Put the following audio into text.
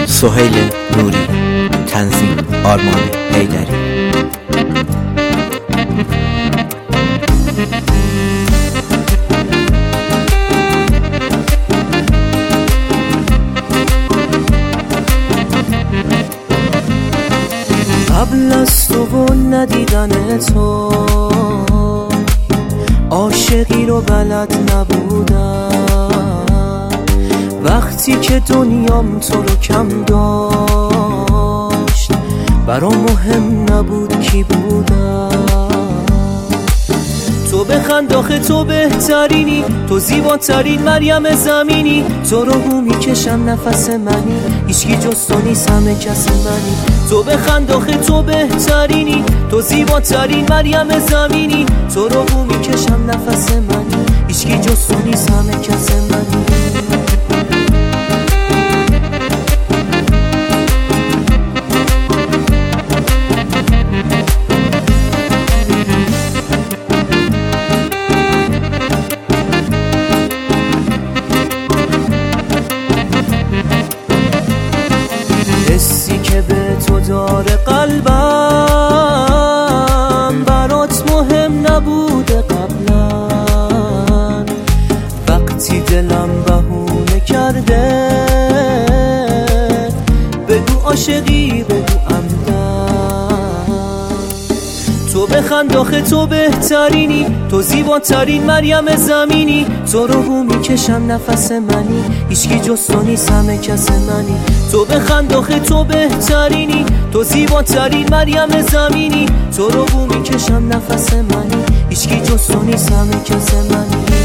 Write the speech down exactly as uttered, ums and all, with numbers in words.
سهیل نوری، تنظیم آرمان حیدری. قبل از تو و ندیدن تو عاشقی رو بلد نبودم، وقتی که دنیام تو رو کم داشت برام مهم نبود کی بودم. تو بخند آخه تو بهترینی، تو زیباترین مریم زمینی، تو رو بو میکشم نفس منی، هیچکی جز تو نیست همه کس منی. تو بخند آخه تو بهترینی، تو زیباترین مریم زمینی، تو رو بو میکشم نفس منی، هیچکی جز تو نیست همه کس منی. حسی که به تو داره قلبم برات مهم نبوده قبلا، وقتی دلم بهونه کرده بگو عاشقی بگو عمدن. تو بخند آخه تو بهترینی، تو زیباترین مریم زمینی، تو رو بو میکشم نفس منی، هیچکی جز تو نیست همه کس منی. تو بخند آخه تو بهترینی، تو زیباترین مریم زمینی، تو رو بو میکشم نفس منی، هیچکی جز تو نیست همه کس منی.